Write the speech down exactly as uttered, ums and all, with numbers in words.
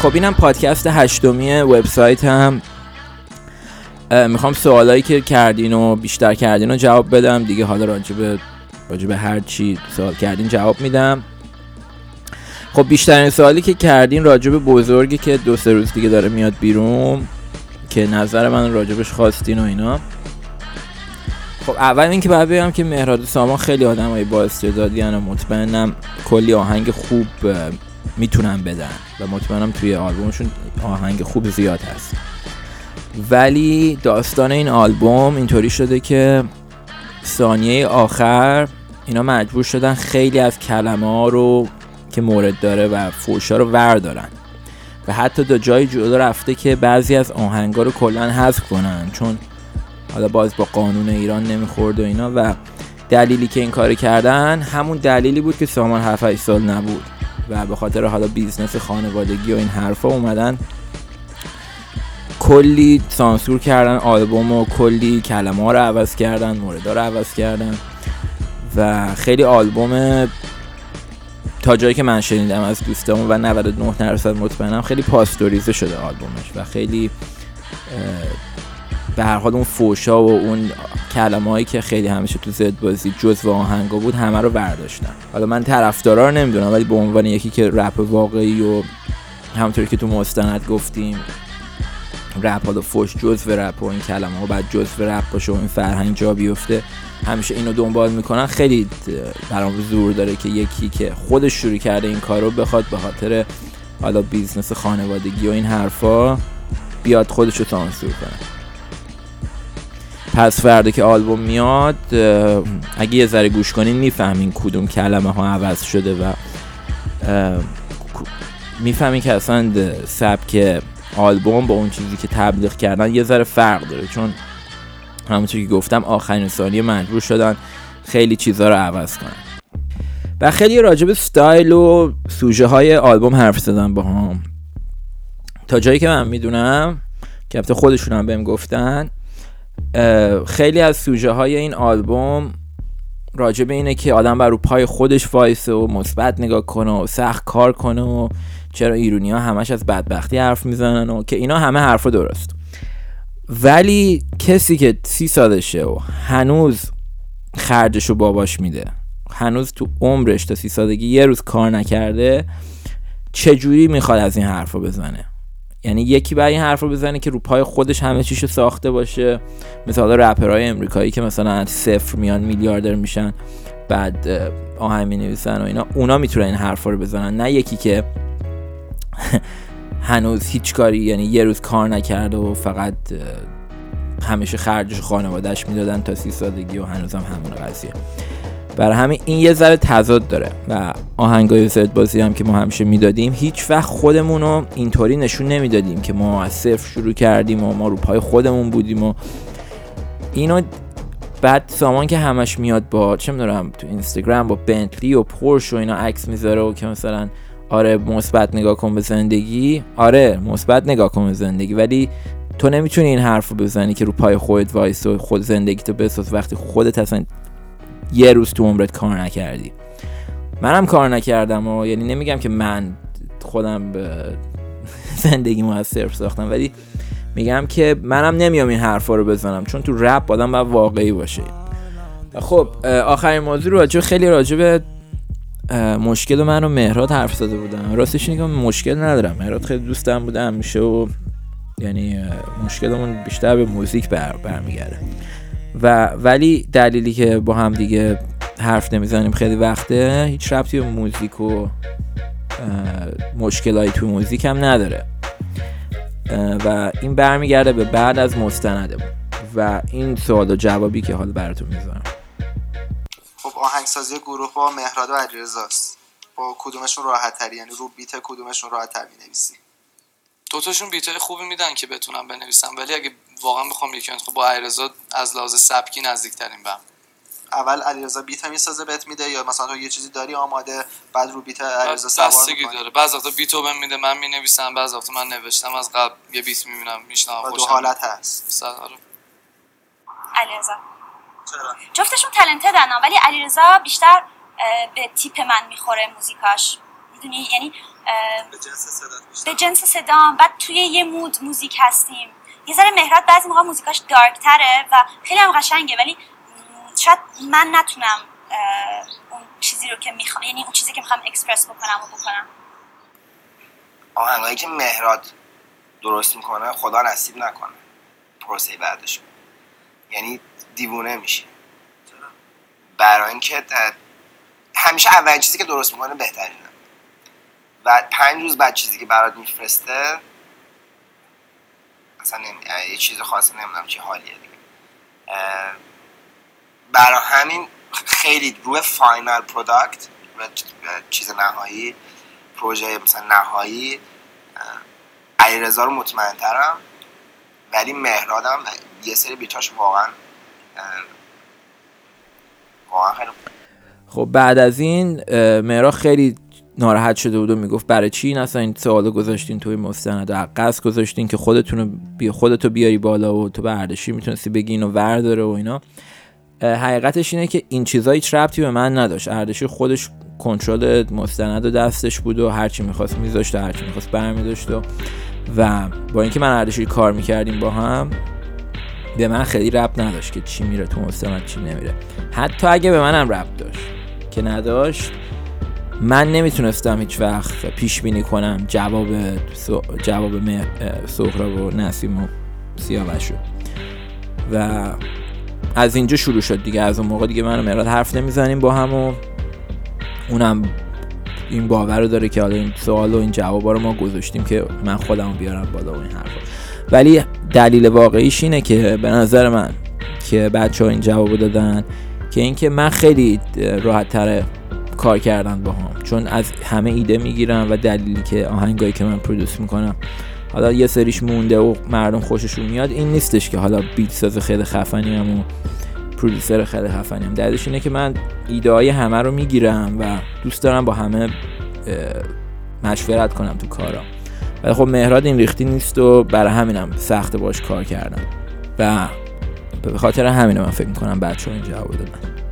خب اینم پادکست هشتمی وبسایتم. میخوام سوالایی که کردین و بیشتر کردین رو جواب بدم دیگه. حالا راجب راجب هر چی سوال کردین جواب میدم. خب بیشترین سوالی که کردین راجب بزرگی که دو سه روز دیگه داره میاد بیرون که نظر من راجبش خواستین و اینا. خب اول این که باید بگم که مهراد و سامان خیلی آدمای با استعدادی ان و مطمئنم کلی آهنگ خوب میتونن بدن و مطمئنم توی آلبومشون آهنگ خوب زیاد هست. ولی داستان این آلبوم اینطوری شده که ثانیه آخر اینا مجبور شدن خیلی از کلمه ها رو که مورد داره و فوشا رو وردارن و حتی تا جای جلو رفته که بعضی از آهنگا رو کلا حذف کنن چون حالا باز با قانون ایران نمیخورد و اینا. و دلیلی که این کار کردن همون دلیلی بود که سامان هفت هشت سال نبود و به خاطر حالا بیزنس خانوادگی و این حرفا اومدن کلی سانسور کردن آلبوم و کلی کلمه ها رو عوض کردن، مورد ها رو عوض کردن و خیلی آلبوم تا جایی که من شنیدم از دوستامون و نود و نه درصد مطمئنم خیلی پاستوریزه شده آلبومش و خیلی به هر حال اون فوشا و اون کلمه‌هایی که خیلی همیشه تو زد بازی جزو آهنگا بود همه رو برداشتن. حالا من طرفدارا رو نمیدونم ولی به عنوان یکی که رپ واقعی و همونطوری که تو مستند گفتیم رپ حالا فوش جزو رپ و این کلمه‌ها بعد جزو رپ باشه و این فرهنگ جا بیفته همیشه اینو دنبال میکنن. خیلی برام زور داره که یکی که خودش شروع کرده این کارو بخواد به خاطر حالا بیزنس خانوادگی و این حرفا بیاد خودش رو سانسور کنه. پس فردا که آلبوم میاد اگه یه ذره گوش کنین میفهمین کدوم کلمه ها عوض شده و میفهمین که اصلا سبک آلبوم با اون چیزی که تبلیغ کردن یه ذره فرق داره چون همونطور که گفتم آخرین ثانیه مجبور شدن خیلی چیزا رو عوض کنن و خیلی راجع به استایل و سوژه های آلبوم حرف زدن با هم. تا جایی که من میدونم که البته خودشون هم بهم گفتن خیلی از سوژه های این آلبوم راجع به اینه که آدم بر رو پای خودش وایسه و مثبت نگاه کنه و سخت کار کنه و چرا ایرونی ها همش از بدبختی حرف میزنن و که اینا همه حرفا درست. ولی کسی که سی سالشه و هنوز خرجشو باباش میده، هنوز تو عمرش تا سی سالگی یه روز کار نکرده، چجوری میخواد از این حرفا بزنه؟ یعنی یکی باید این حرفو بزنه که رو پای خودش همه چیشو ساخته باشه، مثلا رپرهای امریکایی که مثلا از صفر میان میلیاردر میشن بعد آهنگ مینویسن و اینا، اونا میتونن این حرفا رو بزنن، نه یکی که هنوز هیچ کاری یعنی یه روز کار نکرده و فقط همیشه خرجش خانواده‌اش میدادن تا سی سالگی و هنوزم همون قضیه. برای همین این یه ذره تضاد داره و آهنگای زد بازی هم که ما همیشه میدادیم هیچ وقت خودمون رو اینطوری نشون نمیدادیم که ما از صفر شروع کردیم و ما رو پای خودمون بودیم و اینو. بعد سامان که همش میاد با چه میدونم تو اینستاگرام با بنتلی و پورش و اینا عکس میذاره و که مثلا آره مثبت نگاه کن به زندگی، آره مثبت نگاه کن به زندگی، ولی تو نمیتونی این حرفو بزنی که رو پای خودت وایس و خود زندگیتو بساز وقتی خودت اصلا یه روز تو عمرت کار نکردی. منم کار نکردم و یعنی نمیگم که من خودم به زندگیمو از صفر ساختم، ولی میگم که منم نمیام این حرفا رو بزنم چون تو رپ آدم باید واقعی باشه. خب آخرین موضوع رو راجع خیلی راجع به مشکل من و مهراد حرف زده بودم. راستش اینه که مشکل ندارم، مهراد خیلی دوستم بوده همیشه و یعنی مشکلمون بیشتر به موزیک بر برمیگرده و ولی دلیلی که با هم دیگه حرف نمیزنیم خیلی وقته هیچ ربطی به موزیک و مشکلایی تو موزیک هم نداره و این برمیگرده به بعد از مستندمون و این سوال و جوابی که حالا براتون میذارم. خب آهنگسازی گروه با مهراد و علیرضاست، با کدومشون راحت تری، یعنی رو بیت کدومشون راحت تر می‌نویسی؟ دوتاشون بیتای خوبی میدن که بتونم بنویسم، ولی اگه واقعا بخوام یکی انتخاب با علیرضا از لحاظ سبکی نزدیک‌ترین بهم. اول علیرضا بیت میسازه بهت میده یا مثلا تو یه چیزی داری آماده بعد رو بیت علیرضا سوار می‌کنی؟ داره، بعضی وقتا بیتو بهم میده من مینویسم، بعضی وقتا من نوشتم از قبل یه بیت میبینم میشنم خوشم. دو حالت هست. سلام علیرضا. چرا؟ جفتشون تالنتدن ولی علیرضا بیشتر به تیپ من میخوره موزیکاش. میدونی یعنی به جنس صدا به جنس صدام. بعد توی یه مود موزیک هستیم. یه ذره مهراد بعضی موقع موزیکاش دارک تره و خیلی هم قشنگه، ولی شاید من نتونم اون چیزی رو که میخوام، یعنی اون چیزی که میخوام اکسپرس بکنم و بکنم. آهنگایی که مهراد درست میکنه خدا نصیب نکنه پروسه بعدش، یعنی دیوونه میشه. برای اینکه همیشه اولین چیزی که درست میکنه بهترینه و پنج روز بعد چیزی که برات میفرسته اصلا نمی... یه چیز خاصی نمیدونم چه حالیه دیگه. برای همین خیلی روی فاینال پروداکت و چیز نهایی، پروژه مثلا نهایی علیرضا رو مطمئن ترم، ولی مهرادم یه سری بیتاش واقعا واقعا خیلی. خب بعد از این مهراد خیلی ناراحت شده بود و میگفت برای چی این اصلا این سوالو گذاشتین توی مستند و قصد گذاشتین که خودتونو بی خودتو بیاری بالا و تو به اردشیر میتونستی بگی اینو ورداره و اینا. حقیقتش اینه که این چیزا هیچ ربطی به من نداشت. اردشیر خودش کنترل مستند و دستش بود و هرچی میخواست میذاشت و هرچی میخواست برمیداشت و و با اینکه من اردشیر کار میکردیم با هم، به من خیلی ربط نداشت که چی میره تو مستند چی نمیره. حتی اگه به منم ربط داشت که نداشت، من نمیتونستم هیچ وقت پیش بینی کنم جواب سو... جواب سهراب و نسیم و سیاوش رو. و از اینجا شروع شد دیگه. از اون موقع دیگه من و مهراد حرف نمیزنیم با هم و اونم این باور رو داره که حالا این سوال و این جوابا رو ما گذاشتیم که من خودم بیارم بالا و این حرفا. ولی دلیل واقعیش اینه که به نظر من که بچه‌ها این جوابو دادن که اینکه من خیلی راحت تره کار کردن با هم، چون از همه ایده میگیرم و دلیلی که آهنگایی که من پرودوس میکنم حالا یه سریش مونده و مردم خوششون میاد این نیستش که حالا بیت ساز خیلی خفنی ام و پرودوسر خیلی خفنی ام. دلیلش اینه که من ایده های همه رو میگیرم و دوست دارم با همه مشورت کنم تو کارام. ولی خب مهراد این ریختی نیست و برای همینم سخت باش کار کردم و به خاطر همینه من فکر میکنم بچه‌ها این جواب دادن.